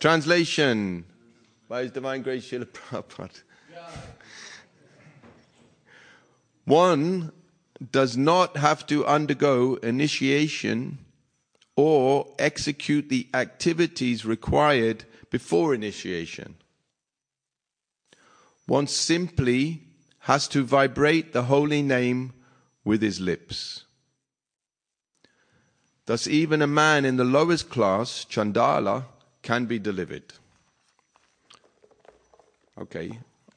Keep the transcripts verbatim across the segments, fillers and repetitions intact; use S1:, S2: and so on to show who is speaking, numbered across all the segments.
S1: Translation by His Divine Grace Srila Prabhupada. One does not have to undergo initiation or execute the activities required before initiation. One simply has to vibrate the holy name with his lips. Thus even a man in the lowest class, Chandala, can be delivered. Okay.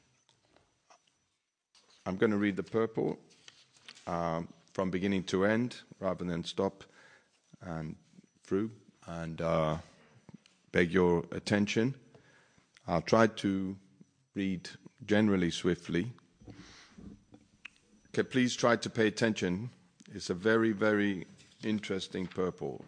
S1: I'm going to read the purport um, from beginning to end rather than stop and through and uh, beg your attention. I'll try to read generally swiftly. Okay, please try to pay attention. It's a very, very interesting purport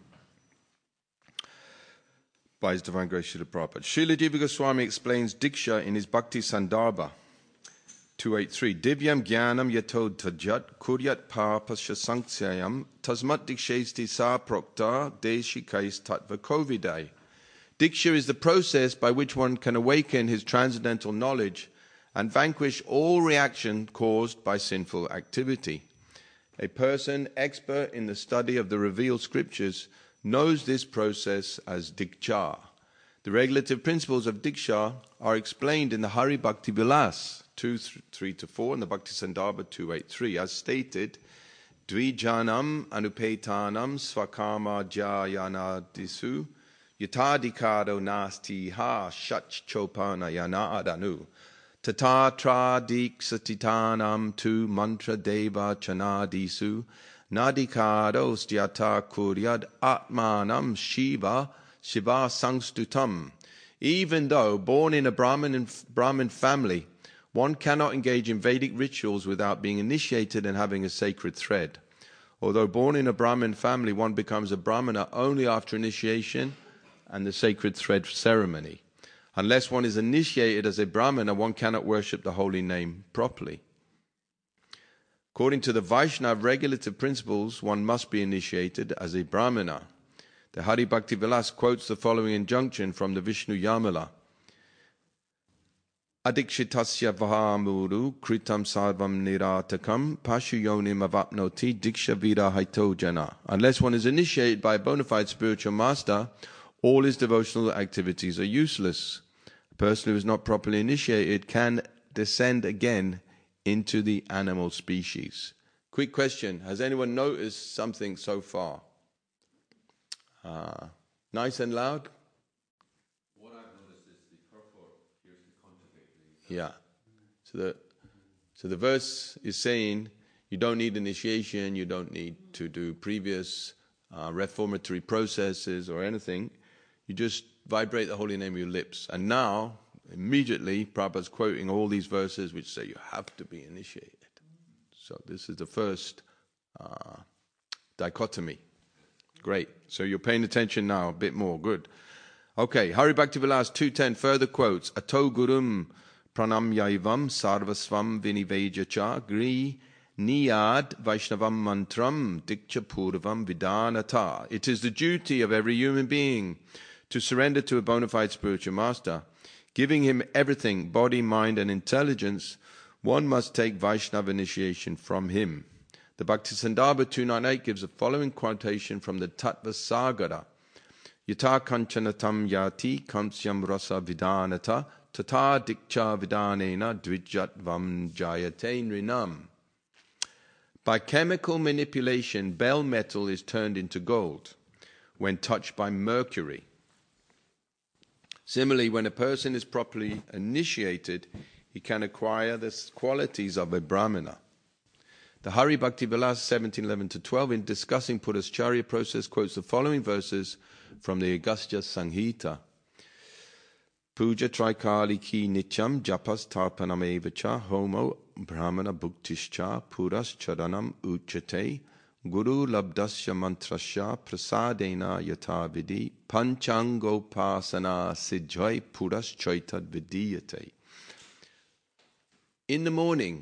S1: by His Divine Grace Srila Prabhupada. Srila Jiva Goswami explains Diksha in his Bhakti Sandarbha two eighty-three. Divyam Jnanam Yato Tajat Kuryat Papasya Sanksyayam Tasmat Dikshesti Sa Prokta Deshikais Tattva Kovidai. Diksha is the process by which one can awaken his transcendental knowledge and vanquish all reaction caused by sinful activity. A person expert in the study of the revealed scriptures knows this process as Diksha. The regulative principles of Diksha are explained in the Hari Bhakti Vilas two, three to four and the Bhakti Sandarbha two eighty-three. As stated, Dvijanam anupetanam svakama jayana disu yatadikado nasti ha shach chopana yana adanu tatatra diksatitanam tu mantra deva chanadisu nadikado styata kuryad atmanam shiva shiva sangstutam. Even though born in a Brahmin, Brahmin family, one cannot engage in Vedic rituals without being initiated and having a sacred thread. Although born in a Brahmin family, one becomes a Brahmana only after initiation and the sacred thread ceremony. Unless one is initiated as a Brahmana, one cannot worship the holy name properly. According to the Vaishnava regulative principles, one must be initiated as a Brahmana. The Hari Bhakti Vilas quotes the following injunction from the Vishnu Yamala. Adikshitasya vahamuru kritam sarvam niratakam pashuyonim avapnoti diksha vida haito jana. Unless one is initiated by a bona fide spiritual master, all his devotional activities are useless. A person who is not properly initiated can descend again into the animal species. Quick question. Has anyone noticed something so far? Uh, nice and loud?
S2: What I've noticed is the purport appears to contradict the...
S1: Yeah. So the, so the verse is saying you don't need initiation, you don't need to do previous uh, reformatory processes or anything. You just vibrate the holy name of your lips. And now, immediately, Prabhupada's quoting all these verses which say you have to be initiated. So this is the first uh, dichotomy. Great. So you're paying attention now a bit more. Good. Okay. Hari Bhakti Vilas two ten further quotes. Ato gurum pranamyaivam sarvasvam vinivejacha gri niyad vaishnavam mantram dikcha purvam vidanata. It is the duty of every human being to surrender to a bona fide spiritual master. Giving him everything, body, mind and intelligence, one must take Vaishnava initiation from him. The Bhakti Sandarbha two ninety-eight gives the following quotation from the Tattva Sagara. Yata kanchanatam yati kamsyam rasa vidanata tata dikcha vidanena dvijatvam jayate nrinam. By chemical manipulation, bell metal is turned into gold when touched by mercury. Similarly, when a person is properly initiated, he can acquire the qualities of a Brahmana. The Hari Bhakti Vilas seventeen eleven to twelve, in discussing Purascharya process, quotes the following verses from the Agastya Sanghita. Puja Trikali ki nityam japas tarpanam evacha homo brahmana bhuktischa puras charanam uchate guru labdasya mantrasya prasadena yata vidi pancangopasana siddhai puras chaitad vidiyate. In the morning,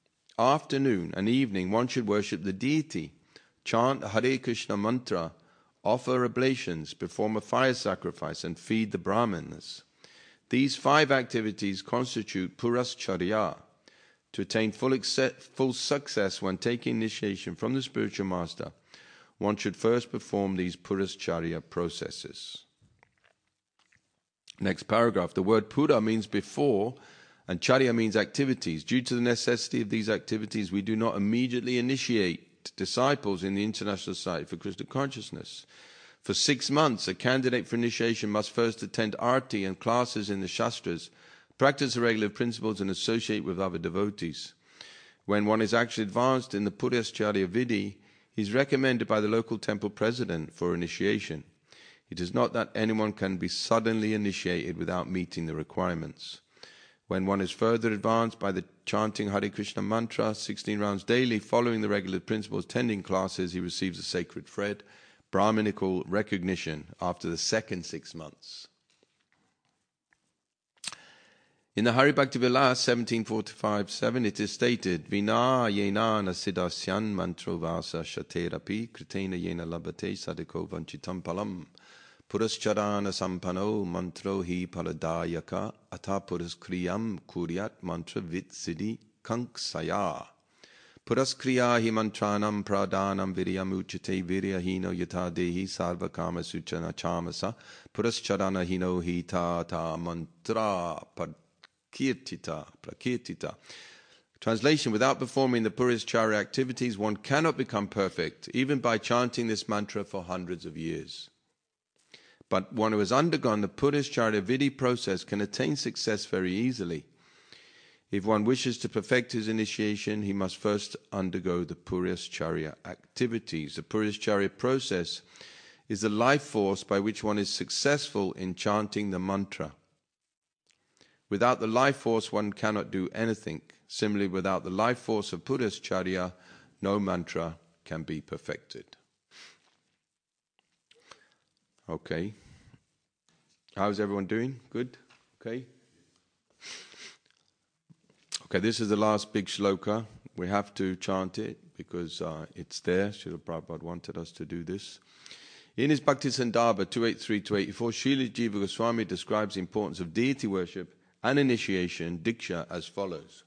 S1: afternoon and evening, one should worship the deity, chant Hare Krishna mantra, offer oblations, perform a fire sacrifice, and feed the Brahmanas. These five activities constitute Purascharya. To attain full, accept, full success when taking initiation from the spiritual master, one should first perform these Purascharya processes. Next paragraph. The word Pura means before, and Charya means activities. Due to the necessity of these activities, we do not immediately initiate disciples in the International Society for Krishna Consciousness. For six months, a candidate for initiation must first attend arti and classes in the Shastras, practice the regular principles, and associate with other devotees. When one is actually advanced in the Purascharya Vidhi, he is recommended by the local temple president for initiation. It is not that anyone can be suddenly initiated without meeting the requirements. When one is further advanced by the chanting Hare Krishna mantra sixteen rounds daily, following the regular principles, attending classes, he receives a sacred thread, Brahminical recognition after the second six months. In the Hari Bhakti Vilas seventeen forty-five seven, it is stated, Vina yena nasidasyan mantro vasa shaterapi kritena yena labate sadiko vanchitam palam Purascharana sampano mantro hi paladayaka ata puraskriyam kuryat mantra vitsiddhi kanksaya. Puraskriya hi mantranam pradhanam viryam uchate viryahino yata dehi sarva kama suchana chamasa purascharana hino hi ta ta mantra prakirtita prakirtita. Translation: without performing the Purascharya activities, one cannot become perfect, even by chanting this mantra for hundreds of years. But one who has undergone the Purascharya Vidhi process can attain success very easily. If one wishes to perfect his initiation, he must first undergo the Purascharya activities. The Purascharya process is the life force by which one is successful in chanting the mantra. Without the life force, one cannot do anything. Similarly, without the life force of Purascharya, no mantra can be perfected. Okay. How's everyone doing? Good? Okay. Okay, this is the last big shloka. We have to chant it because uh, it's there. Srila Prabhupada wanted us to do this. In his Bhakti Sandarbha two eighty-three to eighty-four, Srila Jiva Goswami describes the importance of deity worship and initiation, Diksha, as follows.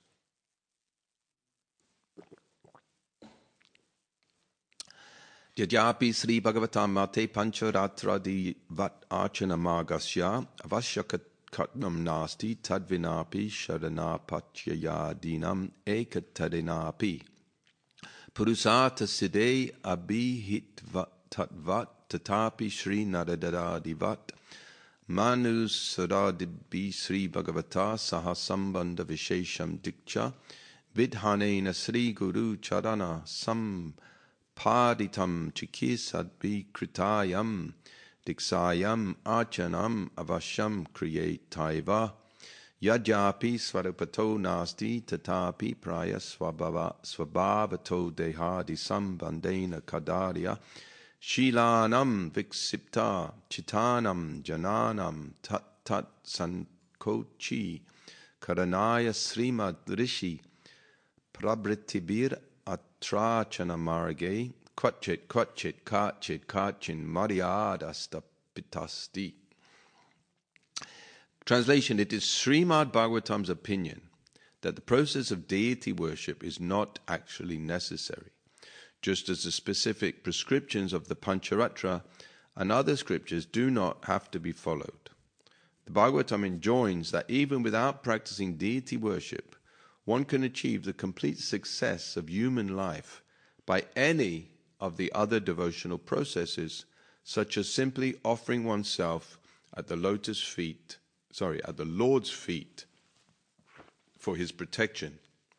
S1: Yadyapi Sri Bhagavatam Mate Pancharatra Di Vat Archana Magasya Avasyakat Katnam Nasti Tadvinapi Sharanapachyaya Dinam Ekatadinapi Purusata Siddhe Abhihit Tatvat Tatapi Sri Nadadadivat Manu Sadadibi Sri Bhagavata Sahasambandha Vishesham Diksha Vidhanena Sri Guru Charana Sam Paditam Chikisadbi Kritayam Diksayam Archanam Avasham Kriyetaiva Yadyapi Svarapato Nasti Tatapi Praya Swabhava Swabhavato Dehadi Sambandena Kadarya Shilanam Viksipta Chitanam Jananam Tat Tat Sankochi Karanaya Srimad Rishi Prabritibir Atrachana Marge Kvachit Kvachit Kachit Kachin Maryadastapitasti. Translation: it is Srimad Bhagavatam's opinion that the process of deity worship is not actually necessary, just as the specific prescriptions of the Pancharatra and other scriptures do not have to be followed. The Bhagavatam enjoins that even without practicing deity worship, one can achieve the complete success of human life by any of the other devotional processes, such as simply offering oneself at the lotus feet, sorry, at the Lord's feet for his protection.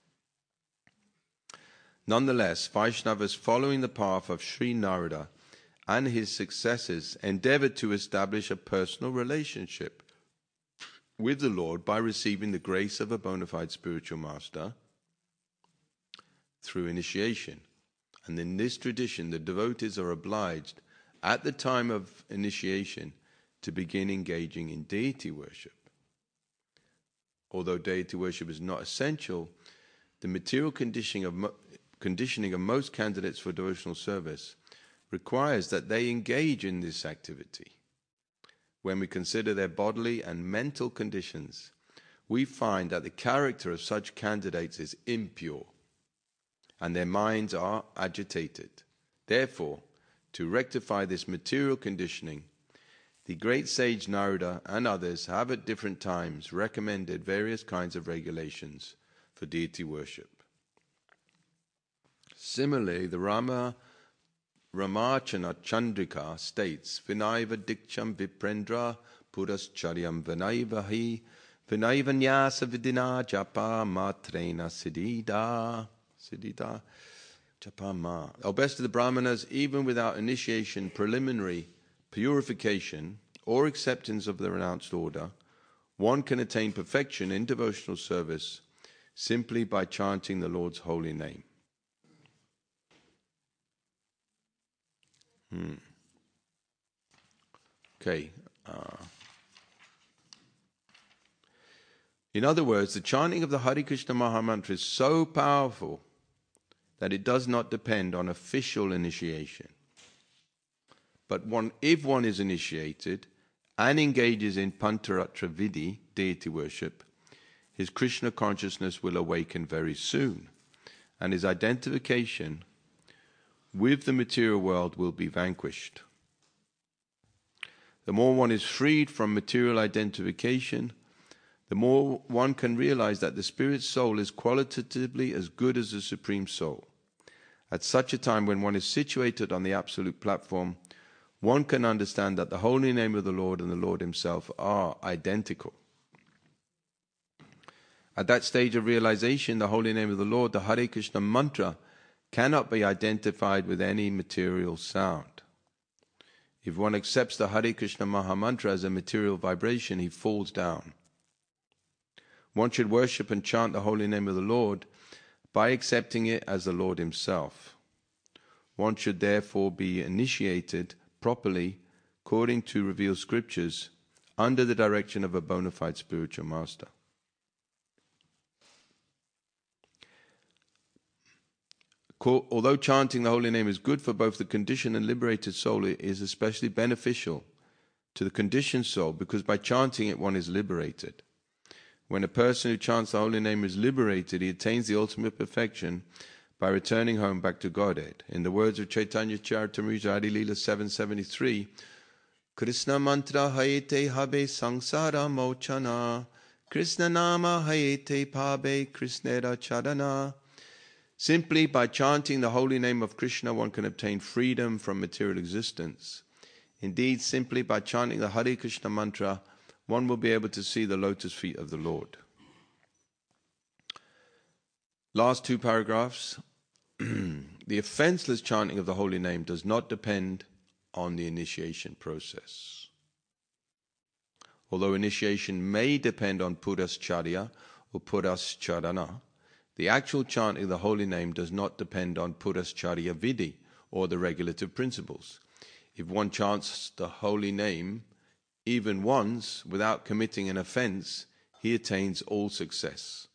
S1: Nonetheless, Vaishnavas following the path of Sri Narada and his successors endeavored to establish a personal relationship with the Lord by receiving the grace of a bona fide spiritual master through initiation. And in this tradition, the devotees are obliged at the time of initiation to begin engaging in deity worship. Although deity worship is not essential, the material conditioning of, mo- conditioning of most candidates for devotional service requires that they engage in this activity. When we consider their bodily and mental conditions, we find that the character of such candidates is impure, and their minds are agitated. Therefore, to rectify this material conditioning, the great sage Narada and others have at different times recommended various kinds of regulations for deity worship. Similarly, the Rama Ramachana Chandrika states, Vinaiva dikcham viprendra purascharyam vinaiva hi vinaiva nyasa vidina japa matrena siddhida siddhida japa ma. O best of the Brahmanas, even without initiation, preliminary purification, or acceptance of the renounced order, one can attain perfection in devotional service simply by chanting the Lord's holy name. Hmm. Okay. Uh, in other words, the chanting of the Hare Krishna Mahamantra is so powerful that it does not depend on official initiation. But one, if one is initiated and engages in Pantaratra Vidhi, deity worship, his Krishna consciousness will awaken very soon, and his identification with the material world will be vanquished. The more one is freed from material identification, the more one can realize that the spirit soul is qualitatively as good as the Supreme Soul. At such a time when one is situated on the absolute platform, one can understand that the holy name of the Lord and the Lord himself are identical. At that stage of realization, the holy name of the Lord, the Hare Krishna mantra, cannot be identified with any material sound. If one accepts the Hare Krishna Mahamantra as a material vibration, he falls down. One should worship and chant the holy name of the Lord by accepting it as the Lord himself. One should therefore be initiated properly, according to revealed scriptures, under the direction of a bona fide spiritual master. Although chanting the holy name is good for both the conditioned and liberated soul, it is especially beneficial to the conditioned soul because by chanting it one is liberated. When a person who chants the holy name is liberated, he attains the ultimate perfection by returning home back to Godhead. In the words of Chaitanya Charitamrita Adi Leela seven seventy-three, Krishna mantra hayate habe sangsara mochana, Krishna nama hayate pabe krishnera chadana. Simply by chanting the holy name of Krishna, one can obtain freedom from material existence. Indeed, simply by chanting the Hare Krishna mantra, one will be able to see the lotus feet of the Lord. Last two paragraphs. The offenseless chanting of the holy name does not depend on the initiation process. Although initiation may depend on Purascharya or Purascharana, the actual chanting of the holy name does not depend on Purascharya Vidhi or the regulative principles. If one chants the holy name even once without committing an offense, he attains all success.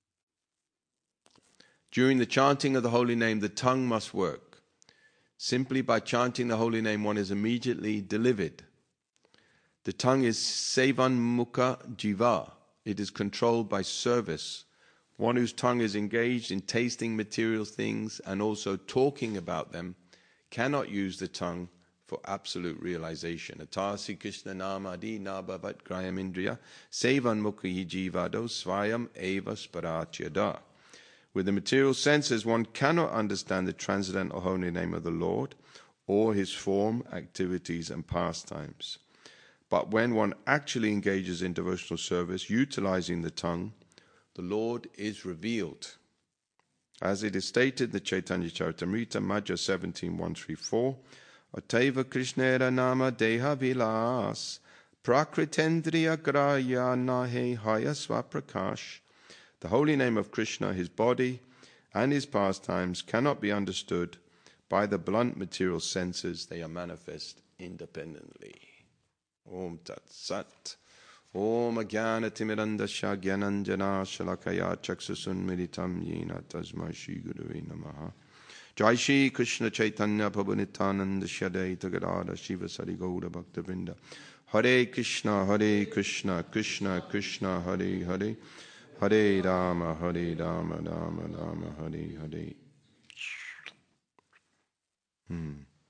S1: During the chanting of the holy name, the tongue must work. Simply by chanting the holy name, one is immediately delivered. The tongue is Sevanmukha Jiva. It is controlled by service. One whose tongue is engaged in tasting material things and also talking about them cannot use the tongue for absolute realization. Atasi Krishna namadi nabavat grayam indriya sevan mukhi jivado svayam eva sparatyada. With the material senses, one cannot understand the transcendental holy name of the Lord or his form, activities, and pastimes. But when one actually engages in devotional service, utilizing the tongue, the Lord is revealed. As it is stated in the Chaitanya Charitamrita, Madhya seventeen, one through four, Ateva Krishnera nama deha vilas, prakritendriya graya nahe haya swaprakash. The holy name of Krishna, his body, and his pastimes cannot be understood by the blunt material senses. They are manifest independently. Om Tat Sat. Om Ajnana Timirandasya Gyananjana Shalakaya Chaksusun Militam Yena Tasmai Shri Gurave Namaha. Jai Shri Krishna Chaitanya Prabhu Nityananda Shri Advaita Gadadhara Shiva Sari Gaura Bhakta Vrinda. Hare Krishna, Hare Krishna, Krishna Krishna, Hare Hare, Hare Rama, Hare Rama, Rama Rama, Hare Hare. Hmm.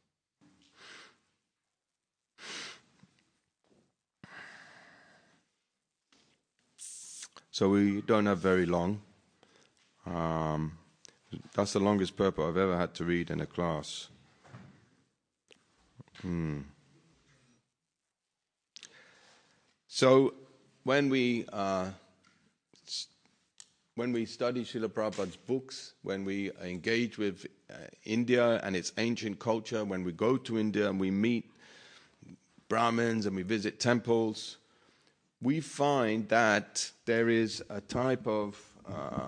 S1: So we don't have very long. Um, that's the longest purport I've ever had to read in a class. Hmm. So when we uh, when we study Srila Prabhupada's books, when we engage with uh, India and its ancient culture, when we go to India and we meet Brahmins and we visit temples, we find that there is a type of, uh,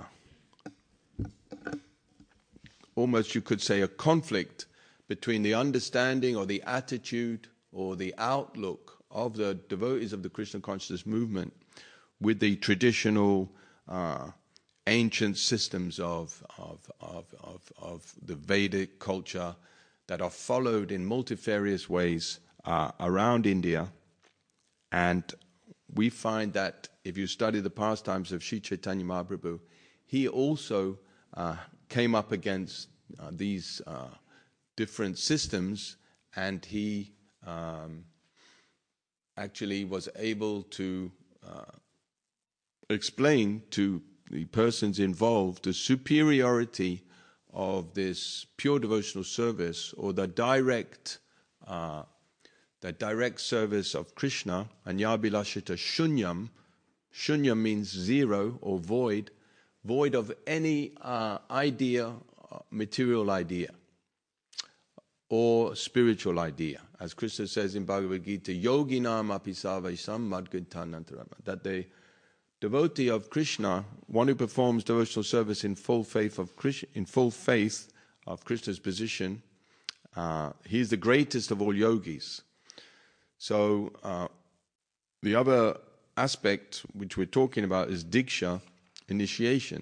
S1: almost you could say, a conflict between the understanding or the attitude or the outlook of the devotees of the Krishna consciousness movement with the traditional uh, ancient systems of, of, of, of, of the Vedic culture that are followed in multifarious ways uh, around India. And we find that if you study the pastimes of Sri Chaitanya Mahaprabhu, he also uh, came up against uh, these uh, different systems, and he um, actually was able to uh, explain to the persons involved the superiority of this pure devotional service, or the direct uh, the direct service of Krishna, Anyabhilashita Shunyam. Shunyam means zero or void, void of any uh, idea, material idea, or spiritual idea. As Krishna says in Bhagavad Gita, Yoginam api sarvaisam madgritanantarama, that the devotee of Krishna, one who performs devotional service in full faith of Krishna, in full faith of Krishna's position, uh, he is the greatest of all yogis. So uh, the other aspect which we're talking about is Diksha, initiation.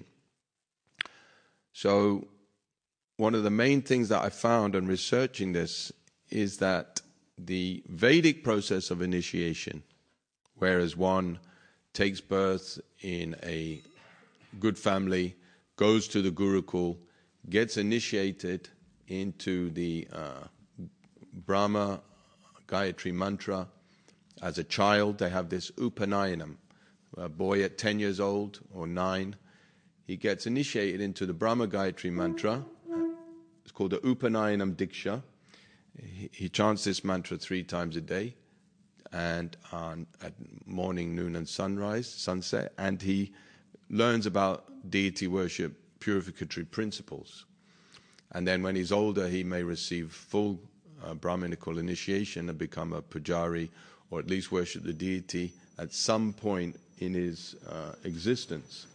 S1: So one of the main things that I found in researching this is that the Vedic process of initiation, whereas one takes birth in a good family, goes to the Gurukul, gets initiated into the uh, Brahma Gayatri mantra. As a child, they have this Upanayanam. A boy at ten years old or nine, he gets initiated into the Brahma Gayatri mantra. It's called the Upanayanam Diksha. He, he chants this mantra three times a day, and on, at morning, noon, and sunrise, sunset, and he learns about deity worship, purificatory principles. And then when he's older, he may receive full uh, Brahminical initiation and become a pujari, or at least worship the deity at some point in his uh, existence.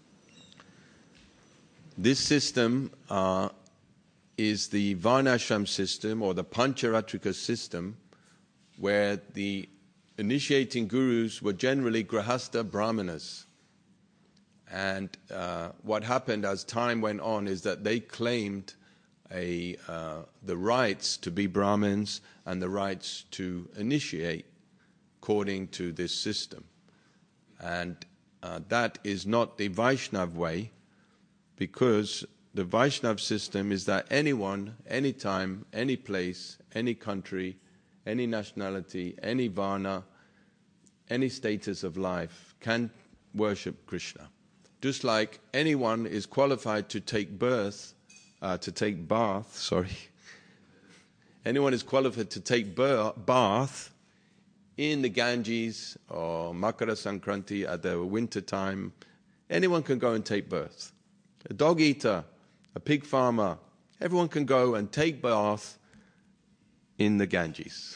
S1: This system uh, is the Varnashram system, or the Pancharatrika system, where the initiating gurus were generally Grahastha Brahmanas. And uh, what happened as time went on is that they claimed a, uh, the rights to be Brahmins and the rights to initiate according to this system. And uh, that is not the Vaishnav way, because the Vaishnav system is that anyone, anytime, any place, any country, any nationality, any varna, any status of life can worship Krishna. Just like anyone is qualified to take birth, uh, to take bath, sorry. Anyone is qualified to take birth, bath in the Ganges or Makara Sankranti at the winter time. Anyone can go and take birth. A dog eater, a pig farmer, everyone can go and take bath in the Ganges.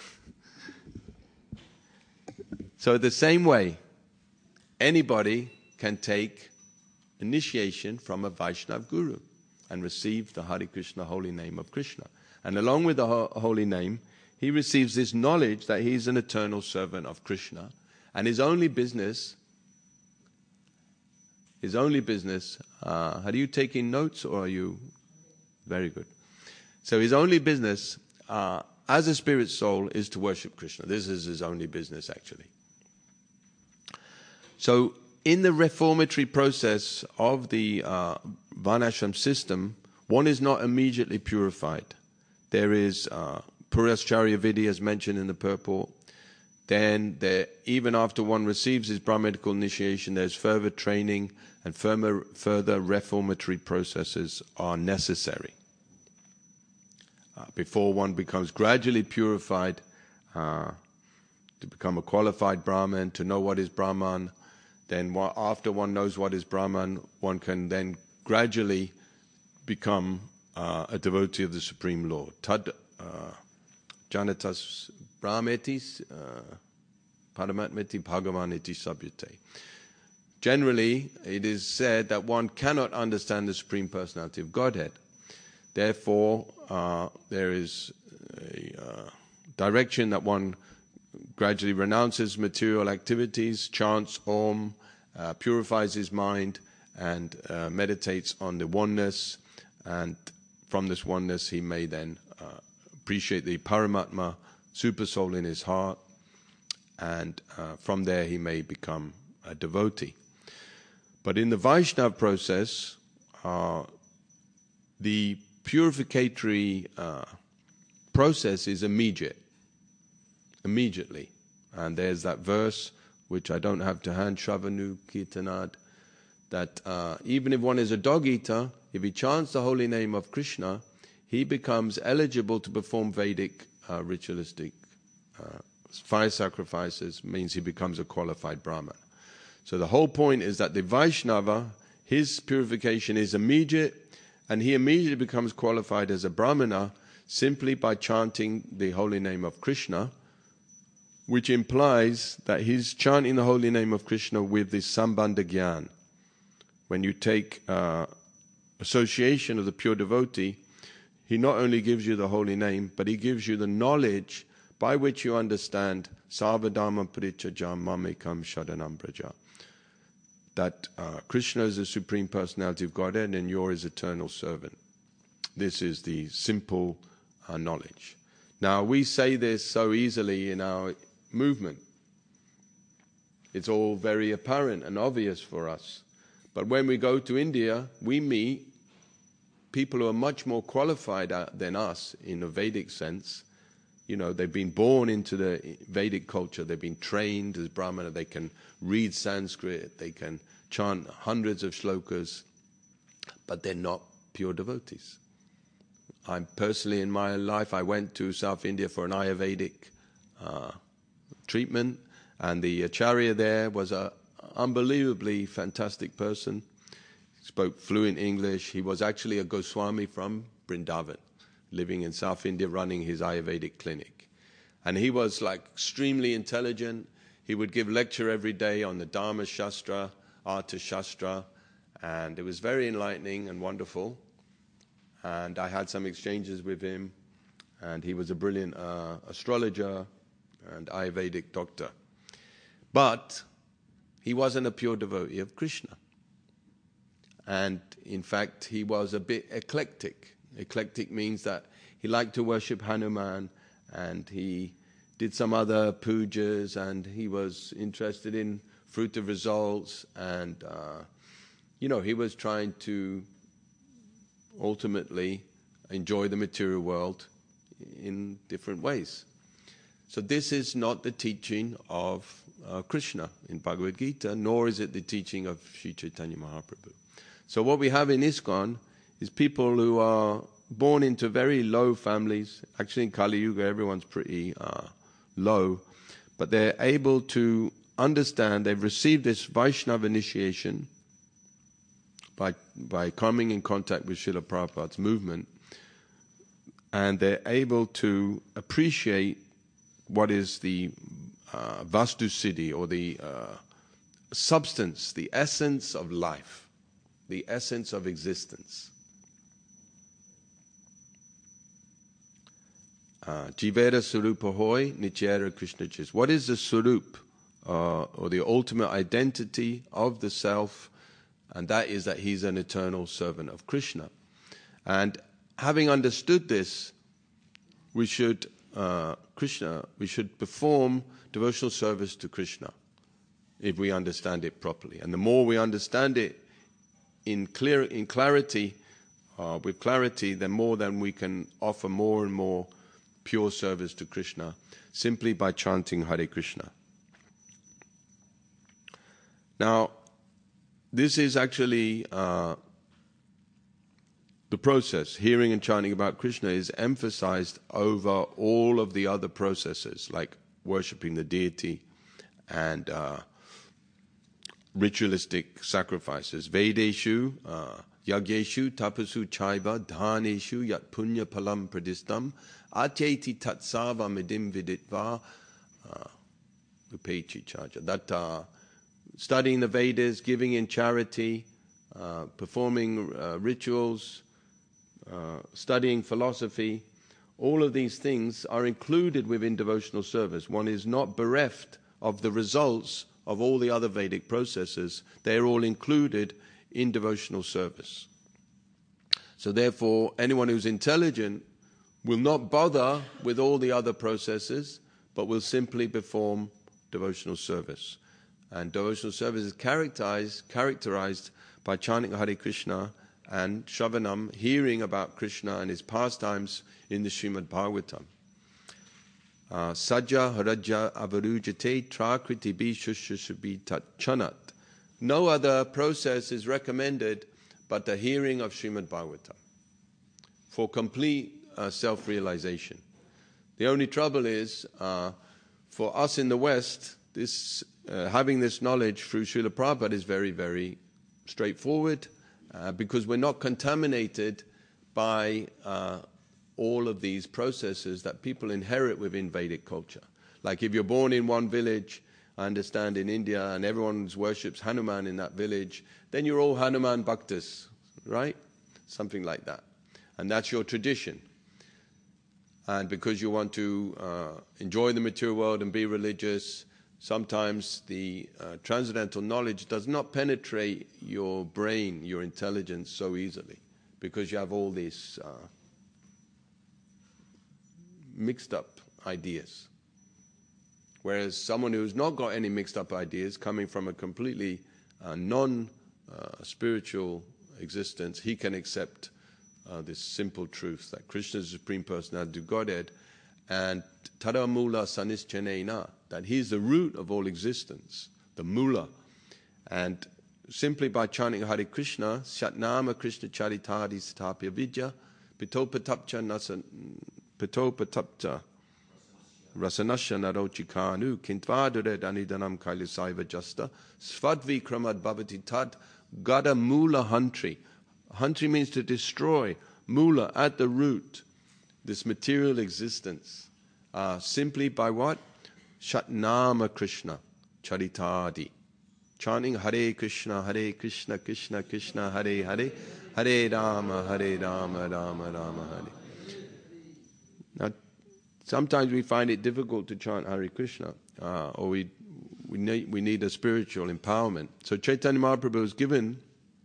S1: So the same way, anybody can take initiation from a Vaishnav guru and receive the Hare Krishna, holy name of Krishna. And along with the ho- holy name, he receives this knowledge that he is an eternal servant of Krishna, and his only business, his only business, uh, are you taking notes or are you, very good. So his only business uh, as a spirit soul is to worship Krishna. This is his only business, actually. So in the reformatory process of the uh, Varnashram system, one is not immediately purified. There is uh, Purascharya Vidhi, as mentioned in the purport. Then, there, even after one receives his Brahmanical initiation, there's further training and further, further reformatory processes are necessary. Uh, before one becomes gradually purified, uh, to become a qualified Brahman, to know what is Brahman, then one, after one knows what is Brahman, one can then gradually become uh, a devotee of the Supreme Lord. Tad uh, janatas brahmetis uh, paramatmeti bhagavaniti sabhyate. Generally, it is said that one cannot understand the Supreme Personality of Godhead. Therefore, uh, there is a uh, direction that one gradually renounces material activities, chants Om, uh, purifies his mind, and uh, meditates on the oneness. And from this oneness, he may then uh, appreciate the Paramatma, super soul in his heart, and uh, from there he may become a devotee. But in the Vaishnava process, uh, the purificatory uh, process is immediate, immediately. And there's that verse, which I don't have to hand, Shravanu Kirtanad, that uh, even if one is a dog eater, if he chants the holy name of Krishna, he becomes eligible to perform Vedic uh, ritualistic uh, fire sacrifices, means he becomes a qualified Brahman. So the whole point is that the Vaishnava, his purification is immediate, and he immediately becomes qualified as a Brahmana simply by chanting the holy name of Krishna, which implies that he's chanting the holy name of Krishna with this Sambandha Gyan. When you take uh, association of the pure devotee, he not only gives you the holy name, but he gives you the knowledge by which you understand Sarvadharma Parityajam Mamekam Sharanam Braja, that uh, Krishna is the Supreme Personality of Godhead and you're his eternal servant. This is the simple uh, knowledge. Now, we say this so easily in our movement. It's all very apparent and obvious for us. But when we go to India, we meet people who are much more qualified than us in a Vedic sense. You know, they've been born into the Vedic culture, they've been trained as Brahmana, they can read Sanskrit, they can chant hundreds of shlokas, but they're not pure devotees. I'm personally, in my life, I went to South India for an Ayurvedic uh, treatment, and the acharya there was an unbelievably fantastic person. He spoke fluent English. He was actually a Goswami from Vrindavan, living in South India, running his Ayurvedic clinic. And he was like extremely intelligent. He would give lecture every day on the Dharma Shastra, Artha Shastra, and it was very enlightening and wonderful. And I had some exchanges with him, and he was a brilliant uh, astrologer and Ayurvedic doctor. But he wasn't a pure devotee of Krishna. And in fact, he was a bit eclectic. Eclectic means that he liked to worship Hanuman, and he did some other pujas, and he was interested in fruitive results, and uh, you know, he was trying to ultimately enjoy the material world in different ways. So this is not the teaching of uh, Krishna in Bhagavad Gita, nor is it the teaching of Sri Chaitanya Mahaprabhu. So what we have in ISKCON is people who are born into very low families. Actually, in Kali Yuga, everyone's pretty uh, low, but they're able to understand, they've received this Vaishnava initiation by by coming in contact with Srila Prabhupada's movement, and they're able to appreciate what is the uh, Vastu Siddhi, or the uh, substance, the essence of life, the essence of existence. Jivera Surupa Hoy, Nityera Krishna Chis. What is the Surup, uh, or the ultimate identity of the self? And that is that he's an eternal servant of Krishna. And having understood this, we should uh, Krishna, we should perform devotional service to Krishna if we understand it properly. And the more we understand it in clear, in clarity, uh, with clarity, then more than we can offer more and more pure service to Krishna simply by chanting Hare Krishna. Now, this is actually uh, the process. Hearing and chanting about Krishna is emphasized over all of the other processes, like worshipping the deity and uh, ritualistic sacrifices. Vedeshu, uh, yagyeshu, tapasu chaiva, dhaneshu, yat punya palam pradistam, atyeti tatsava midim viditva, upechi charja. That uh, studying the Vedas, giving in charity, uh, performing uh, rituals, uh, studying philosophy, all of these things are included within devotional service. One is not bereft of the results of all the other Vedic processes. They're all included in devotional service. So therefore, anyone who's intelligent will not bother with all the other processes, but will simply perform devotional service. And devotional service is characterized, characterized by chanting Hare Krishna and Shravanam, hearing about Krishna and his pastimes in the Srimad Bhagavatam. Uh, Sajja haraja avarujate trakriti bishushubi tatchanat. No other process is recommended but the hearing of Srimad Bhagavatam for complete uh, self-realization. The only trouble is, uh, for us in the West, this uh, having this knowledge through Srila Prabhupada is very, very straightforward uh, because we're not contaminated by uh, all of these processes that people inherit within Vedic culture. Like if you're born in one village, I understand in India, and everyone worships Hanuman in that village, then you're all Hanuman Bhaktas, right? Something like that. And that's your tradition. And because you want to uh, enjoy the material world and be religious, sometimes the uh, transcendental knowledge does not penetrate your brain, your intelligence so easily, because you have all these uh, mixed up ideas. Whereas someone who's not got any mixed up ideas, coming from a completely uh, non-spiritual uh, existence, he can accept uh, this simple truth that Krishna is the Supreme Personality of Godhead, and tada mula sanischanena, that he's the root of all existence, the mula. And simply by chanting Hare Krishna, Shatnama Krishna Charitadi Stapya Vidya, Pitopatapcha Nasa Pitopatapcha Rasanasya Narochikanu, Kintvadure Danidanam Kailasaiva Justa, Svadvi Kramad Bhavati Tad, Gada Mula Hantri. Hantri means to destroy, Mula, at the root, this material existence. Uh, simply by what? Shatnama Krishna, Charitadi. Chanting Hare Krishna, Hare Krishna, Krishna Krishna, Hare Hare, Hare Rama, Hare Rama, Rama Rama, Hare. Now, sometimes we find it difficult to chant Hare Krishna, uh, or we we need, we need a spiritual empowerment. So Chaitanya Mahaprabhu was given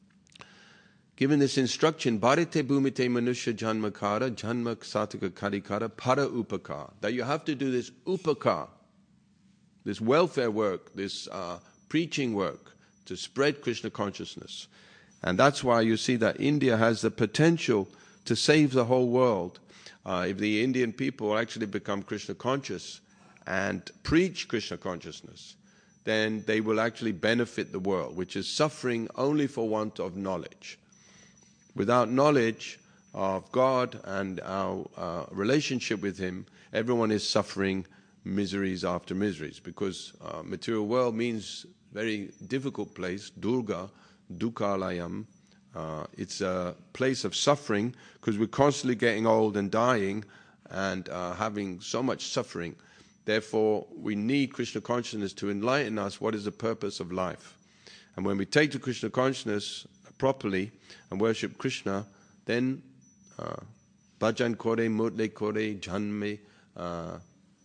S1: given this instruction, Bharate Bhumite Manusya Janmakara, Janma Sataka Karikara, Para Upakar, that you have to do this upakar, this welfare work, this uh, preaching work to spread Krishna consciousness. And that's why you see that India has the potential to save the whole world. Uh, if the Indian people actually become Krishna conscious and preach Krishna consciousness, then they will actually benefit the world, which is suffering only for want of knowledge. Without knowledge of God and our uh, relationship with Him, everyone is suffering miseries after miseries, because uh, material world means very difficult place, Durga, Dukhalayam. Uh, it's a place of suffering because we're constantly getting old and dying and uh, having so much suffering. Therefore, we need Krishna consciousness to enlighten us what is the purpose of life. And when we take to Krishna consciousness properly and worship Krishna, then uh, bhajan kore, mutle kore, janme, uh,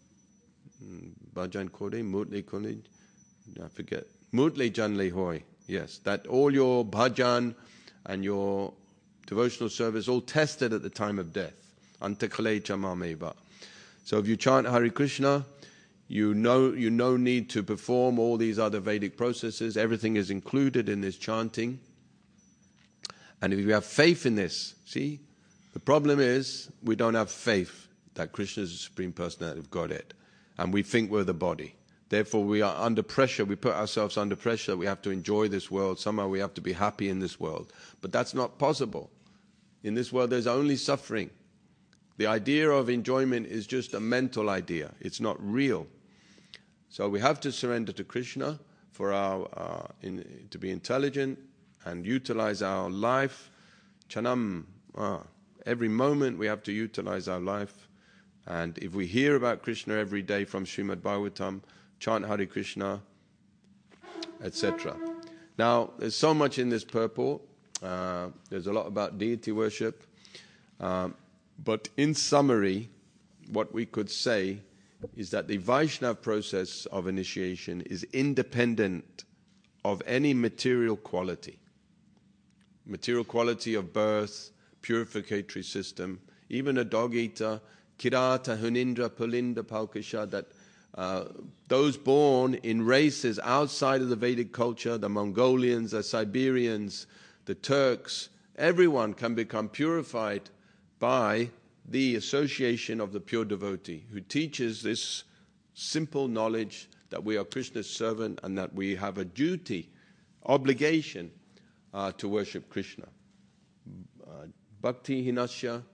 S1: bhajan kore, mutle kore, I forget, mutle janle hoy. Yes, that all your bhajan and your devotional service, all tested at the time of death. Antakale chamameva. So if you chant Hare Krishna, you know you no need to perform all these other Vedic processes. Everything is included in this chanting. And if you have faith in this, see, the problem is we don't have faith that Krishna is the Supreme Personality of Godhead. And we think we're the body. Therefore, we are under pressure. We put ourselves under pressure that we have to enjoy this world. Somehow we have to be happy in this world. But that's not possible. In this world, there's only suffering. The idea of enjoyment is just a mental idea. It's not real. So we have to surrender to Krishna for our uh, in, to be intelligent and utilize our life. Chanam, ah, every moment we have to utilize our life. And if we hear about Krishna every day from Srimad Bhagavatam, chant Hare Krishna, et cetera. Now, there's so much in this purport. Uh, there's a lot about deity worship. Um, but in summary, what we could say is that the Vaishnava process of initiation is independent of any material quality. Material quality of birth, purificatory system, even a dog eater, Kirata, Hunindra, Pulinda, Palkasha, that uh, those born in races outside of the Vedic culture, the Mongolians, the Siberians, the Turks, everyone can become purified by the association of the pure devotee who teaches this simple knowledge that we are Krishna's servant and that we have a duty, obligation uh, to worship Krishna. Uh, Bhakti Hinasya,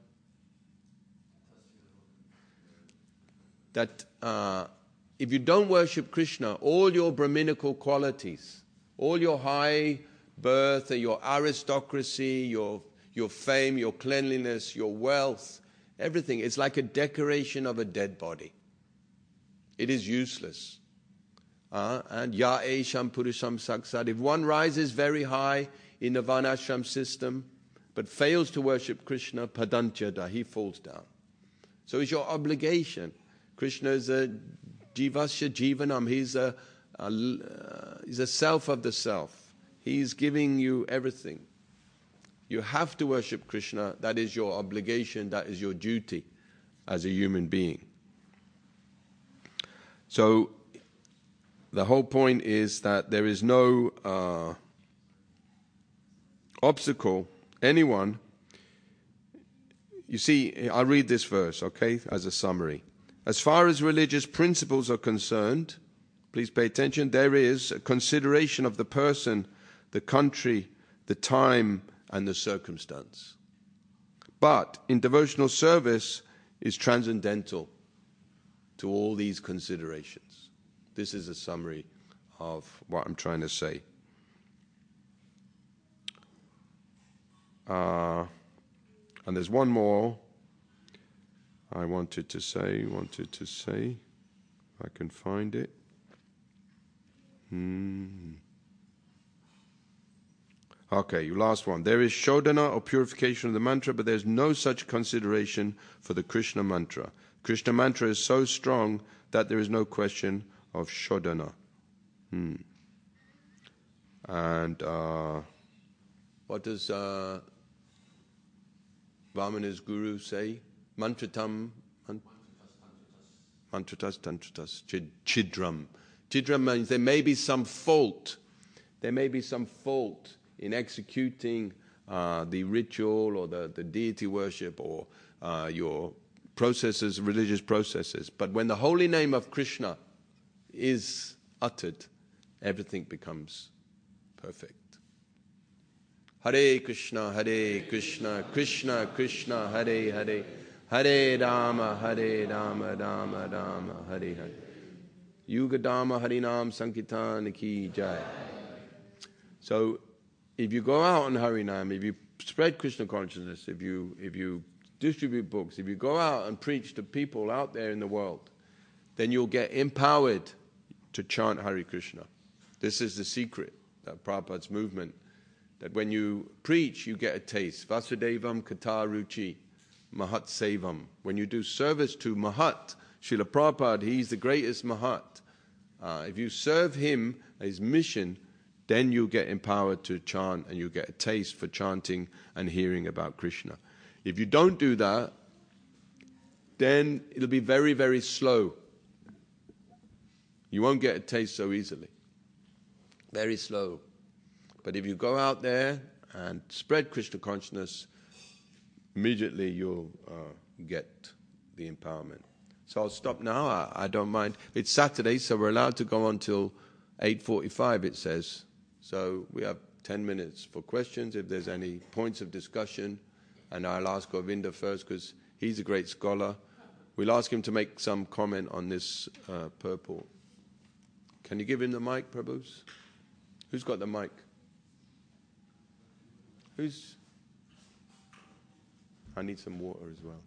S1: that uh, if you don't worship Krishna, all your Brahminical qualities, all your high birth, your aristocracy, your your fame, your cleanliness, your wealth, everything, it's like a decoration of a dead body. It is useless. Uh, and ya esham purusham saksad. If one rises very high in the varnashram system, but fails to worship Krishna, padantyada, he falls down. So it's your obligation. Krishna is a jivasya jivanam. He's a, a, uh, he's a self of the self. He's giving you everything. You have to worship Krishna. That is your obligation. That is your duty as a human being. So the whole point is that there is no uh, obstacle, anyone. You see, I'll read this verse, okay, as a summary. As far as religious principles are concerned, please pay attention, there is a consideration of the person, the country, the time, and the circumstance. But in devotional service is transcendental to all these considerations. This is a summary of what I'm trying to say. Uh, and there's one more I wanted to say, wanted to say, if I can find it. Hmm. Okay, last one. There is Shodhana or purification of the mantra, but there's no such consideration for the Krishna mantra. Krishna mantra is so strong that there is no question of Shodhana. Hmm. And uh, what does uh, Vamana's guru say? Mantratam, man, mantratas, tantratas, chid, chidram. Chidram means there may be some fault. There may be some fault in executing uh, the ritual or the, the deity worship or uh, your processes, religious processes. But when the holy name of Krishna is uttered, everything becomes perfect. Hare Krishna, Hare Krishna, Krishna Krishna, Hare Hare, Hare Rama, Hare Rama, Rama Rama, Hare Hare. Yuga Dhamma Harinam Sankirtan Ki Jai. So, if you go out on Harinam, if you spread Krishna consciousness, if you if you distribute books, if you go out and preach to people out there in the world, then you'll get empowered to chant Hare Krishna. This is the secret of Prabhupada's movement, that when you preach, you get a taste. Vasudevam Kata Ruchi Mahat Sevam. When you do service to Mahat, Srila Prabhupada, he's the greatest Mahat. Uh, if you serve him, his mission then you get empowered to chant and you get a taste for chanting and hearing about Krishna. If you don't do that, then it'll be very, very slow. You won't get a taste so easily. Very slow. But if you go out there and spread Krishna consciousness, immediately you'll uh, get the empowerment. So I'll stop now. I, I don't mind. It's Saturday, so we're allowed to go on till eight forty-five, it says. So we have ten minutes for questions, if there's any points of discussion. And I'll ask Govinda first, because he's a great scholar. We'll ask him to make some comment on this uh, purport. Can you give him the mic, Prabhus? Who's got the mic? Who's... I need some water as well.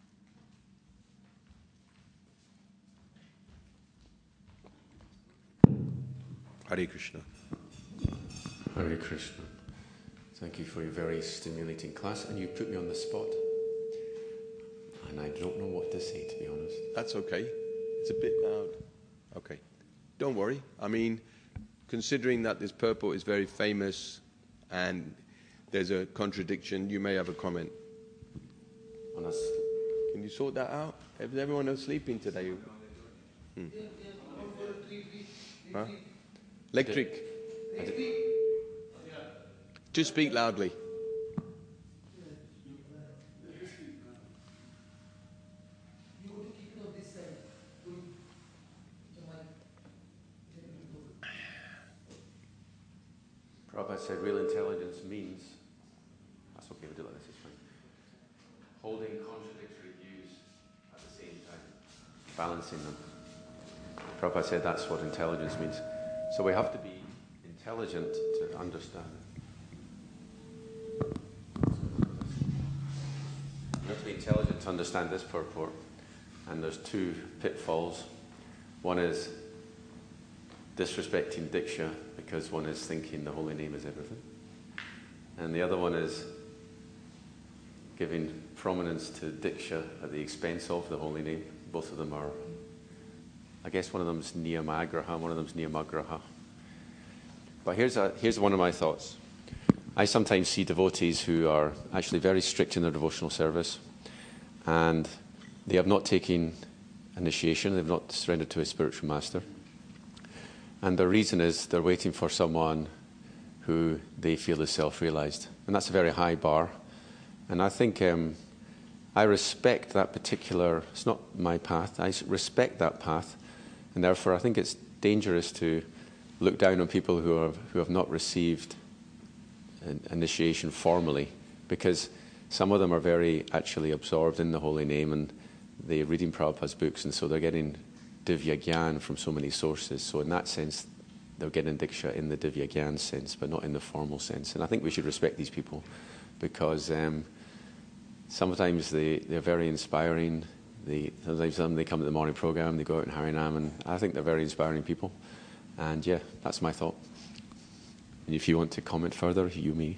S1: Hare Krishna.
S2: Hare Krishna. Thank you for your very stimulating class, and you put me on the spot. And I don't know what to say, to be honest.
S1: That's okay. It's a bit loud. Okay. Don't worry. I mean, considering that this purport is very famous and there's a contradiction, you may have a comment.
S2: On us.
S1: Can you sort that out? Is everyone sleeping today? Hmm. Huh? Electric. Just speak loudly.
S2: Prabhupada said real intelligence means, that's okay, we'll do it like this, it's fine. Holding contradictory views at the same time, balancing them. Prabhupada said that's what intelligence means. So we have to be intelligent to understand. You have to be intelligent to understand this purport. And there's two pitfalls. One is disrespecting Diksha, because one is thinking the holy name is everything. And the other one is giving prominence to Diksha at the expense of the holy name. Both of them are, I guess one of them is Niyamagraha, one of them is Niyamagraha. But here's, a, here's one of my thoughts. I sometimes see devotees who are actually very strict in their devotional service, and they have not taken initiation, they've not surrendered to a spiritual master. And the reason is they're waiting for someone who they feel is self-realized. And that's a very high bar. And I think um, I respect that particular, it's not my path, I respect that path. And therefore I think it's dangerous to look down on people who have, who have not received an initiation formally, because some of them are very actually absorbed in the holy name, and they're reading Prabhupada's books, and so they're getting Divya Gyan from so many sources. So in that sense, they're getting Diksha in the Divya Gyan sense, but not in the formal sense. And I think we should respect these people, because um, sometimes they, they're very inspiring. They, sometimes they come to the morning program, they go out in Harinam, and I think they're very inspiring people. And yeah, that's my thought. And if you want to comment further, you may.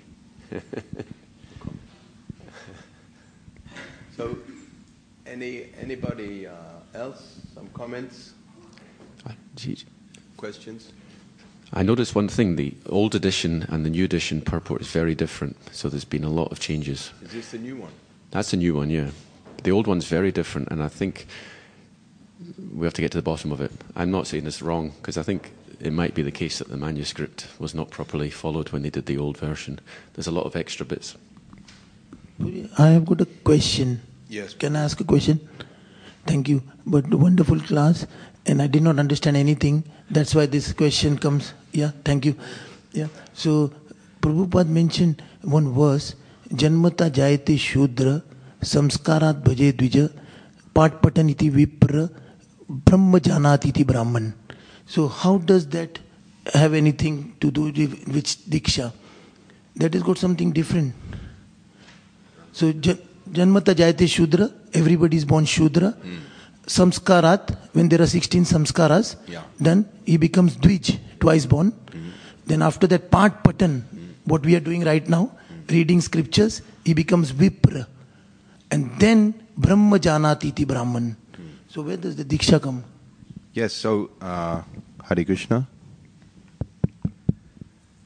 S1: So, any anybody uh, else? Some comments?
S2: Uh,
S1: Questions?
S2: I noticed one thing, the old edition and the new edition purport is very different. So there's been a lot of changes.
S1: Is this the new one?
S2: That's a new one, yeah. The old one's very different, and I think we have to get to the bottom of it. I'm not saying it's wrong, because I think it might be the case that the manuscript was not properly followed when they did the old version. There's a lot of extra bits.
S3: I have got a question.
S1: Yes.
S3: Can I ask a question? Thank you. But wonderful class, and I did not understand anything. That's why this question comes. Yeah, thank you. Yeah. So, Prabhupada mentioned one verse, Janmata Jayate Shudra, Samskarat Bhaje Dvija, Patpatan iti Vipra, Brahma Janat iti Brahman. So, how does that have anything to do with which Diksha? That has got something different. So, Janmata Jayate Shudra, everybody is born Shudra. Mm. Samskarat, when there are sixteen samskaras,
S1: yeah.
S3: then he becomes Dvij, twice born. Mm. Then after that, Part Patan, mm. what we are doing right now, mm. reading scriptures, he becomes Vipra. And then Brahma Janati iti Brahman. Mm. So where does the Diksha come?
S1: Yes, so uh, Hare Krishna.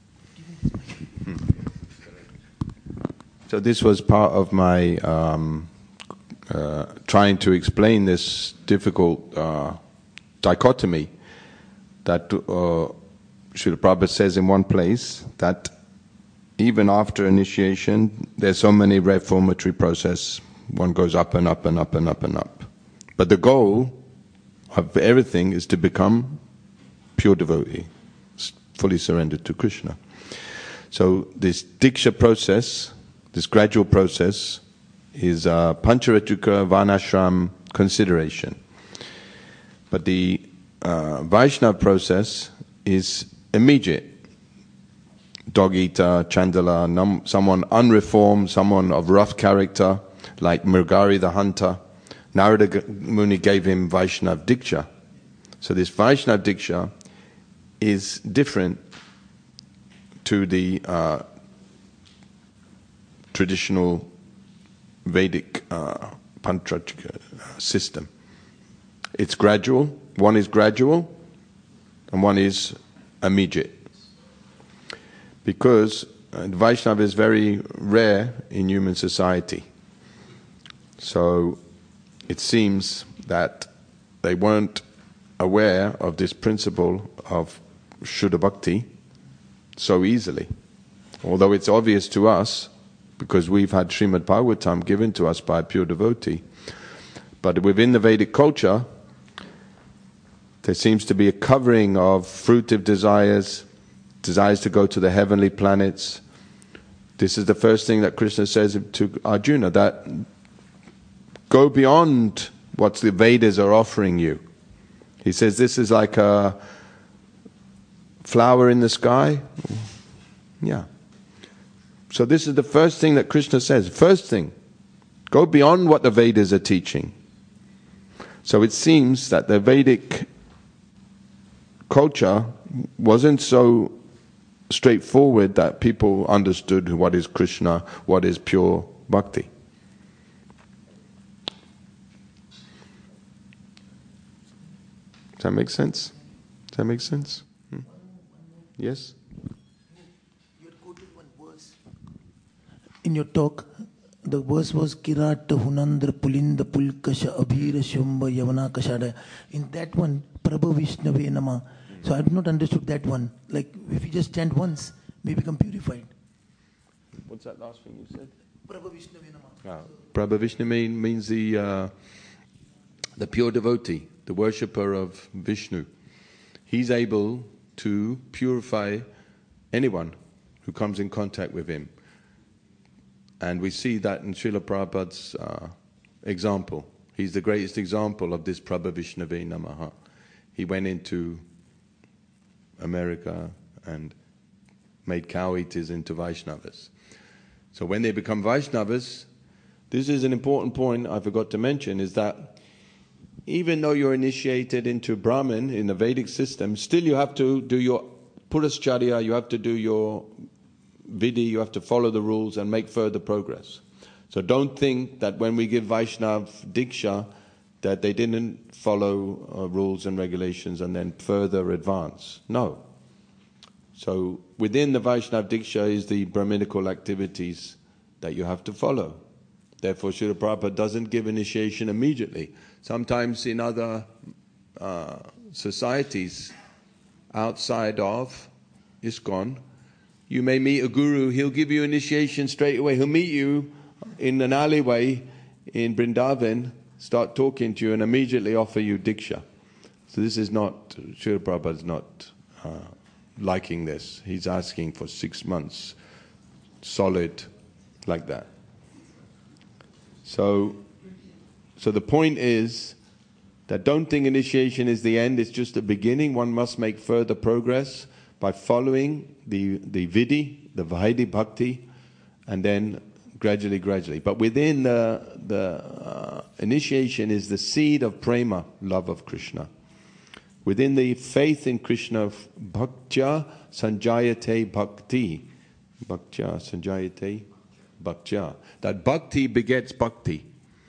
S1: So this was part of my um, uh, trying to explain this difficult uh, dichotomy that uh, Srila Prabhupada says in one place that even after initiation, there's so many reformatory process. One goes up and up and up and up and up. But the goal of everything is to become pure devotee, fully surrendered to Krishna. So this Diksha process, this gradual process, is a Pancharatuka Varnashram consideration. But the uh, Vaishnava process is immediate. Dog eater, Chandala, num, someone unreformed, someone of rough character, like Mrgari the hunter. Narada Muni gave him Vaishnava Diksha. So this Vaishnava Diksha is different to the uh, traditional Vedic uh, Pancharatuka system. It's gradual. One is gradual and one is immediate. Because uh, Vaishnava is very rare in human society. So it seems that they weren't aware of this principle of Shuddha Bhakti so easily. Although it's obvious to us, because we've had Srimad Bhagavatam given to us by a pure devotee. But within the Vedic culture, there seems to be a covering of fruitive desires, desires to go to the heavenly planets. This is the first thing that Krishna says to Arjuna, that go beyond what the Vedas are offering you. He says this is like a flower in the sky. Yeah. So this is the first thing that Krishna says. First thing, go beyond what the Vedas are teaching. So it seems that the Vedic culture wasn't so straightforward that people understood what is Krishna, what is pure bhakti. Does that make sense? Does that make sense? Hmm? Yes?
S3: You quoted one verse. In your talk, the verse was Kirat Hunandra Pulinda Pulkasha Abhira Shumba Yavana Kashada. In that one, Prabhu Vishnave Nama. So I have not understood that one. Like, if we just chant once, we become purified.
S1: What's that last thing you said?
S3: Prabhu Vishnave Nama.
S1: Ah, Prabhu Vishnave means the uh, the pure devotee, the worshipper of Vishnu. He's able to purify anyone who comes in contact with him. And we see that in Srila Prabhupada's uh, example. He's the greatest example of this Prabhu Vishnave Namaha. He went into America and made cow eaters into Vaishnavas. So when they become Vaishnavas, this is an important point I forgot to mention, is that even though you're initiated into Brahmin in the Vedic system, still you have to do your Purascharya, you have to do your Vidhi, you have to follow the rules and make further progress. So don't think that when we give Vaishnav Diksha that they didn't follow uh, rules and regulations and then further advance. No. So within the Vaishnav Diksha is the Brahminical activities that you have to follow. Therefore Srila Prabhupada doesn't give initiation immediately. Sometimes in other uh, societies outside of ISKCON, you may meet a guru, he'll give you initiation straight away. He'll meet you in an alleyway in Vrindavan, start talking to you and immediately offer you Diksha. So this is not, Srila Prabhupada is not uh, liking this. He's asking for six months, solid, like that. So, so the point is that don't think initiation is the end, it's just the beginning. One must make further progress by following the, the Vidhi, the Vaidhi Bhakti, and then gradually, gradually. But within the, the uh, initiation is the seed of prema, love of Krishna. Within the faith in Krishna, bhaktya sanjayate bhakti. Bhaktya sanjayate bhaktya. That bhakti begets bhakti.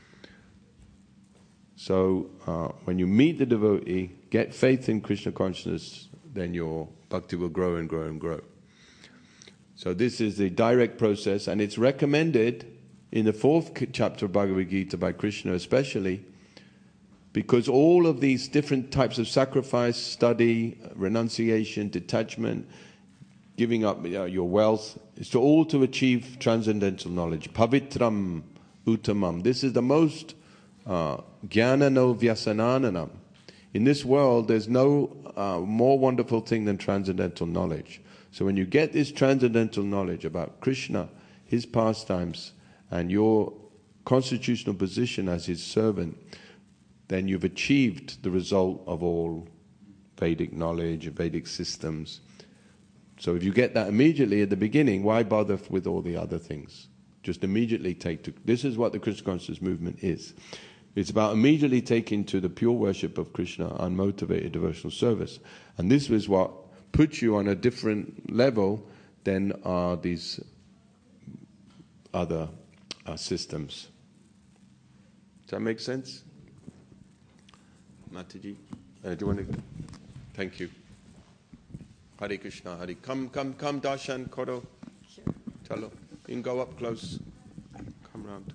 S1: So uh, when you meet the devotee, get faith in Krishna consciousness, then your bhakti will grow and grow and grow. So this is the direct process, and it's recommended in the fourth chapter of Bhagavad Gita by Krishna especially, because all of these different types of sacrifice, study, renunciation, detachment, giving up you know, your wealth, is to all to achieve transcendental knowledge. Pavitram uttamam. This is the most uh, jnanano vyasanananam. In this world, there's no uh, more wonderful thing than transcendental knowledge. So when you get this transcendental knowledge about Krishna, his pastimes, and your constitutional position as his servant, then you've achieved the result of all Vedic knowledge, Vedic systems. So if you get that immediately at the beginning, why bother with all the other things? Just immediately take to... This is what the Krishna consciousness movement is. It's about immediately taking to the pure worship of Krishna, unmotivated devotional service. And this is what puts you on a different level than are these other uh, systems. Does that make sense? Mataji, uh, do you want to... Thank you. Hare Krishna, Hare. Come, come, come, Darshan, Koro.
S4: Sure.
S1: Chalo. You can go up close. Come round.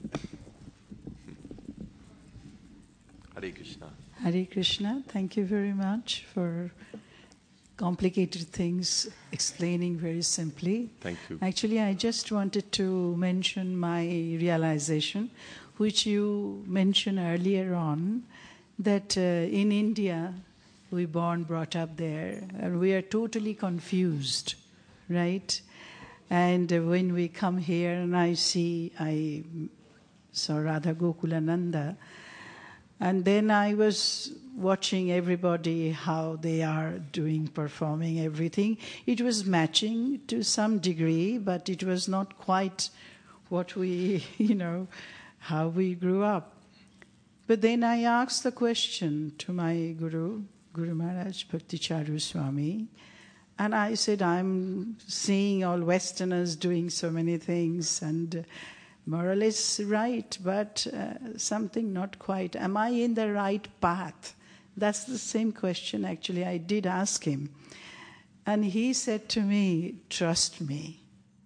S1: Hare Krishna.
S4: Hare Krishna. Thank you very much for complicated things explaining very simply.
S1: Thank you.
S4: Actually, I just wanted to mention my realization, which you mentioned earlier on, that uh, in India, we born, brought up there, and we are totally confused, right? And uh, when we come here and I see, I saw Radha Gokulananda, and then I was watching everybody, how they are doing, performing, everything. It was matching to some degree, but it was not quite what we, you know, how we grew up. But then I asked the question to my Guru, Guru Maharaj Bhakti Charu Swami, and I said, I'm seeing all Westerners doing so many things, and more or less right, but uh, something not quite. Am I in the right path? That's the same question, actually, I did ask him. And he said to me, trust me.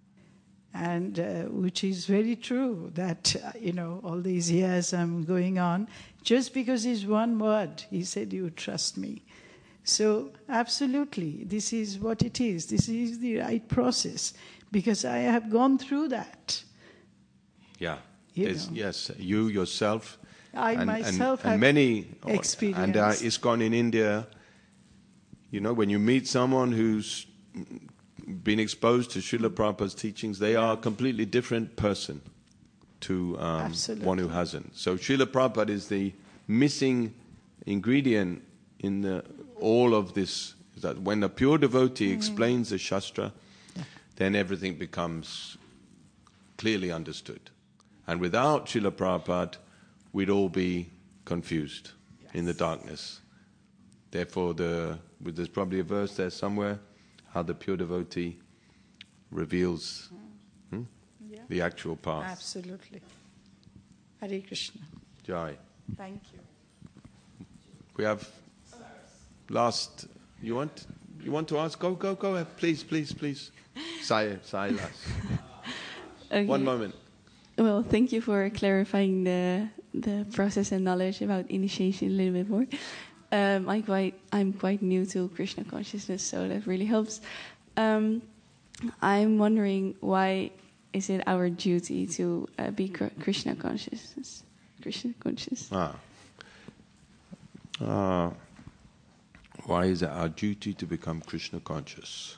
S4: And uh, which is very true, that, uh, you know, all these years I'm going on, just because it's one word, he said, you trust me. So, absolutely, this is what it is. This is the right process, because I have gone through that.
S1: Yeah.
S4: You
S1: It's,
S4: know.
S1: yes, you yourself.
S4: I
S1: and,
S4: myself
S1: and, and
S4: have
S1: many,
S4: experienced.
S1: And uh, ISKCON in India, you know, when you meet someone who's been exposed to Srila Prabhupada's teachings, they are a completely different person to um, one who hasn't. So Srila Prabhupada is the missing ingredient in the, all of this. That when a pure devotee mm. explains the Shastra, yeah. then everything becomes clearly understood. And without Srila Prabhupada, we'd all be confused yes. in the darkness. Therefore, the, there's probably a verse there somewhere, how the pure devotee reveals mm. hmm, yeah. the actual path.
S4: Absolutely. Hare Krishna.
S1: Jai.
S4: Thank you.
S1: We have last... You want you want to ask? Go, go, go ahead. Please, please, please. Sai, Silas.
S5: Okay.
S1: One moment.
S5: Well, thank you for clarifying the the process and knowledge about initiation a little bit more. Um, I quite I'm quite new to Krishna consciousness, so that really helps. Um, I'm wondering, why is it our duty to uh, be Krishna consciousness? Krishna conscious.
S1: Ah. Uh, why is it our duty to become Krishna conscious?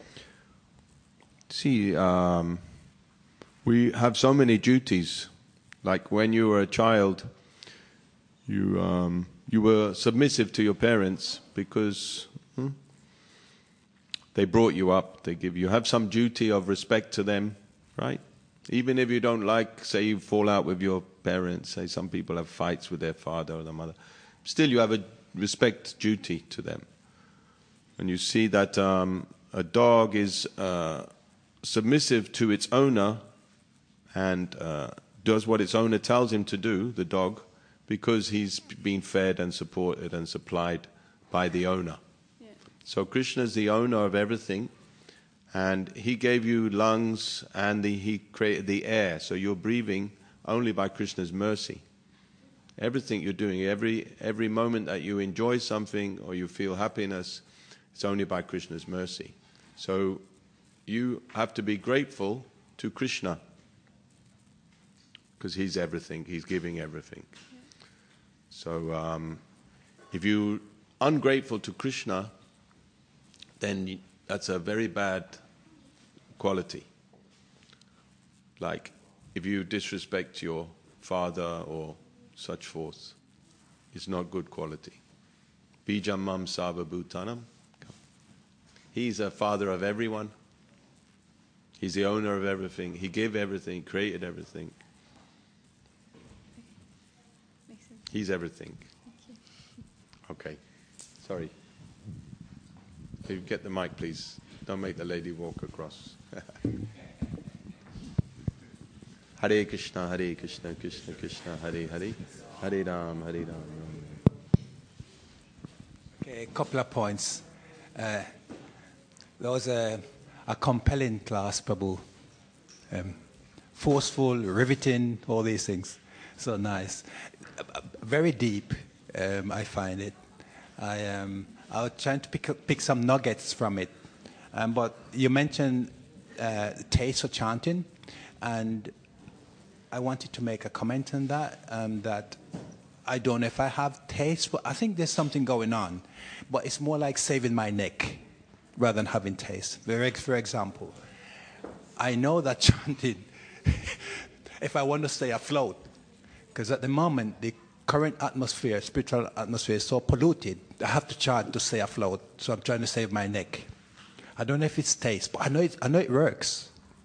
S1: See, um, we have so many duties. Like when you were a child, you um, you were submissive to your parents because hmm, they brought you up. They give you have some duty of respect to them, right? Even if you don't like, say you fall out with your parents, say some people have fights with their father or their mother, still you have a respect duty to them. And you see that um, a dog is uh, submissive to its owner and uh, does what its owner tells him to do, the dog, because he's been fed and supported and supplied by the owner. Yeah. So Krishna is the owner of everything, And he gave you lungs and the, he created the air. So you're breathing only by Krishna's mercy. Everything you're doing, every every moment that you enjoy something or you feel happiness, it's only by Krishna's mercy. So you have to be grateful to Krishna because he's everything, he's giving everything. So um, if you're ungrateful to Krishna, then that's a very bad quality. Like if you disrespect your father or such forth, it's not good quality. Bijam mam sarva bhutanam. He's a father of everyone. He's the owner of everything. He gave everything, created everything.
S5: Makes sense.
S1: He's everything. Okay. Sorry. Can you get the mic, please? Don't make the lady walk across. Hare Krishna, Hare Krishna, Krishna Krishna, Hare Hare, Hare Ram, Hare Ram.
S6: Okay, a couple of points. Uh, there was a, a compelling class, Prabhu. Um, forceful, riveting, all these things. So nice. Uh, very deep, um, I find it. I, um, I was trying to pick, up, pick some nuggets from it. Um, but you mentioned uh, taste for chanting, and I wanted to make a comment on that, um, that I don't know if I have taste, but I think there's something going on. But it's more like saving my neck rather than having taste. For example, I know that chanting, if I want to stay afloat, because at the moment the current atmosphere, spiritual atmosphere is so polluted, I have to chant to stay afloat, so I'm trying to save my neck. I don't know if it's taste, but I know it, I know it works.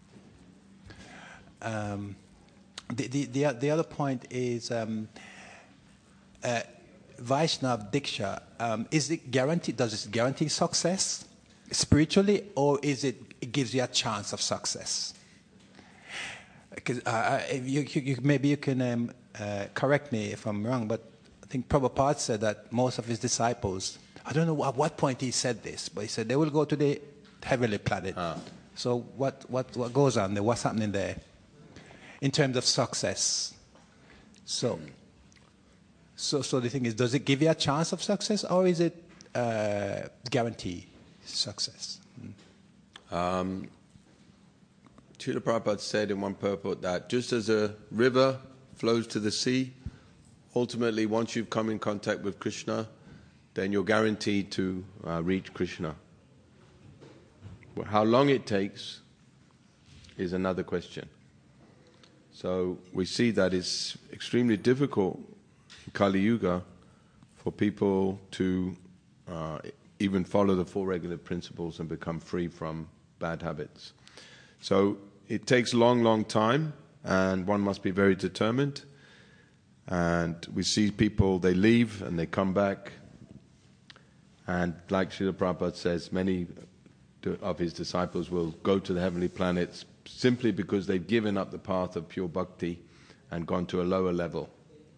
S6: Um, The, the, the, the other point is um, uh, Vaishnav Diksha. Um, is it guaranteed? Does it guarantee success spiritually, or is it, it gives you a chance of success? Because uh, you, you, you, maybe you can um, uh, correct me if I'm wrong, but I think Prabhupada said that most of his disciples, I don't know at what point he said this, but he said they will go to the heavenly planet. Ah. So what, what, what goes on there? What's happening there? In terms of success. So, so, so the thing is, does it give you a chance of success, or is it uh, guarantee success? Mm.
S1: Um, Srila Prabhupada said in one purport that just as a river flows to the sea, ultimately once you've come in contact with Krishna, then you're guaranteed to uh, reach Krishna. Well, how long it takes is another question. So we see that it's extremely difficult in Kali Yuga for people to uh, even follow the four regular principles and become free from bad habits. So it takes a long, long time, and one must be very determined. And we see people, they leave and they come back. And like Srila Prabhupada says, many of his disciples will go to the heavenly planets simply because they've given up the path of pure bhakti and gone to a lower level.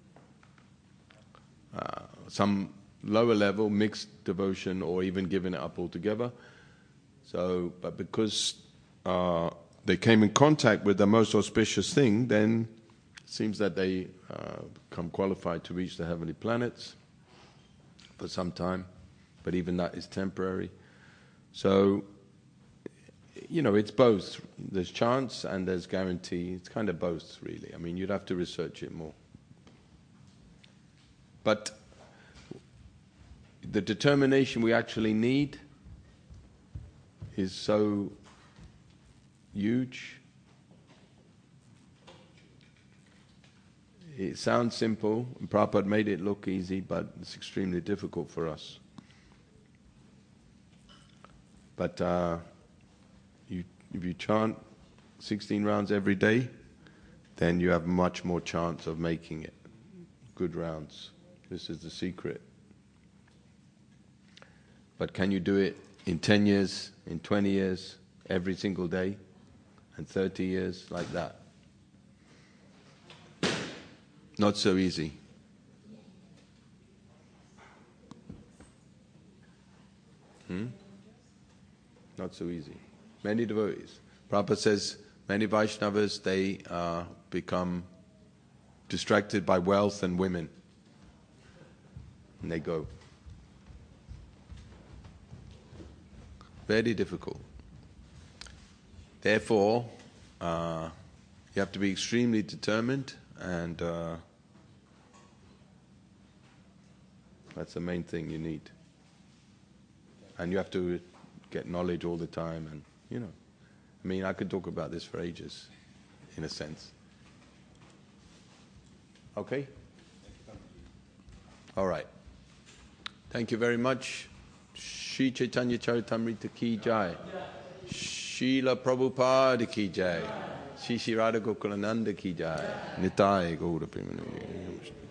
S1: Uh, some lower level, mixed devotion, or even given it up altogether. So, but because uh, they came in contact with the most auspicious thing, then it seems that they uh, become qualified to reach the heavenly planets for some time, but even that is temporary. So, you know, it's both. There's chance and there's guarantee. It's kind of both, really. I mean, you'd have to research it more. But the determination we actually need is so huge. It sounds simple, and Prabhupada made it look easy, but it's extremely difficult for us. But uh, you, if you chant sixteen rounds every day, then you have much more chance of making it. Good rounds. This is the secret. But can you do it in ten years, in twenty years, every single day, and thirty years, like that? Not so easy. Hmm? Not so easy. Many devotees. Prabhupada says many Vaishnavas, they uh, become distracted by wealth and women. And they go. Very difficult. Therefore, uh, you have to be extremely determined, and uh, that's the main thing you need. And you have to get knowledge all the time, and you know, I mean, I could talk about this for ages, in a sense. Okay? All right. Thank you very much. Shri Chaitanya Charitamrita ki jai. Srila Prabhupada ki jai. Shri Shri Radha Gokulananda ki jai. Nitai Gaura Premanandi.